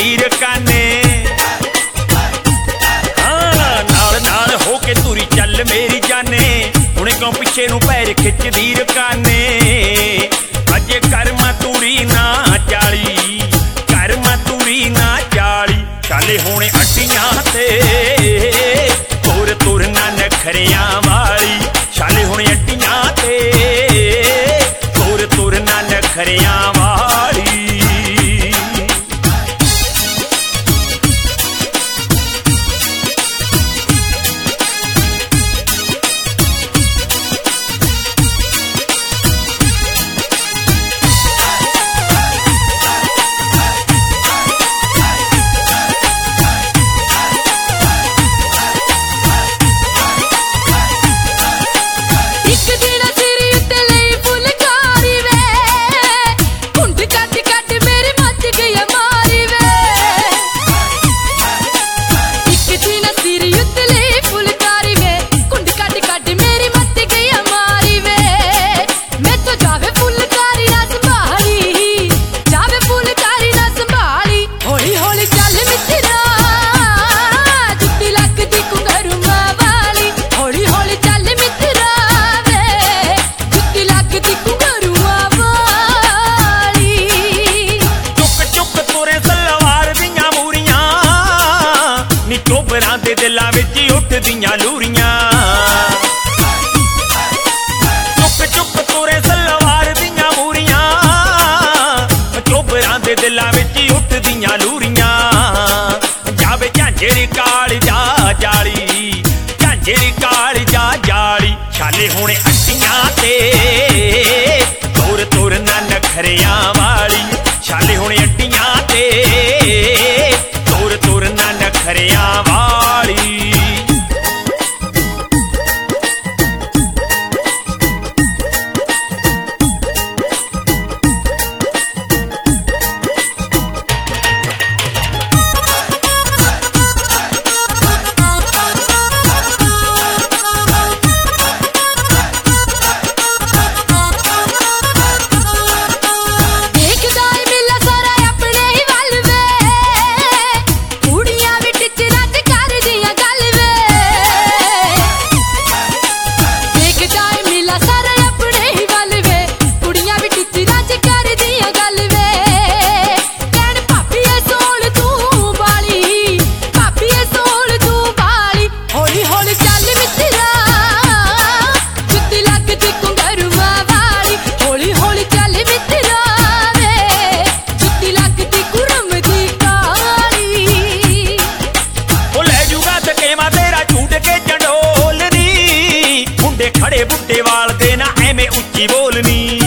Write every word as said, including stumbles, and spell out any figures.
खिचदी रकाने हाँ नाल नाल हो के तुरी चल मेरी जाने हुणे क्यों पिछे नूं पैर खिचदी रकाने अजे कर्मा तुरी ना चाली कर्मा तुरी ना चाली चाले होने अड्डियां ते तुर तुर ना नखरियां वाली चाले होने अड्डियां ते तुर तुर ना नखरियां वाली चोबरां दे दिलां विच उठदियां लूरियां चुक चुक तुरे सलवार दियां मूरियां चोबरां दे दिलां विच उठदियां लूरियां जावे झांझरी काली जा जाली झांझरी काली जा जाली छाले होने अड्डियां ते तुर तुर ना नखरियां वाली छाले होने अड्डियां ते तुर तुर ना नखरियां वाली खड़े बुड्ढे वाल दे ना एवें उच्ची बोलनी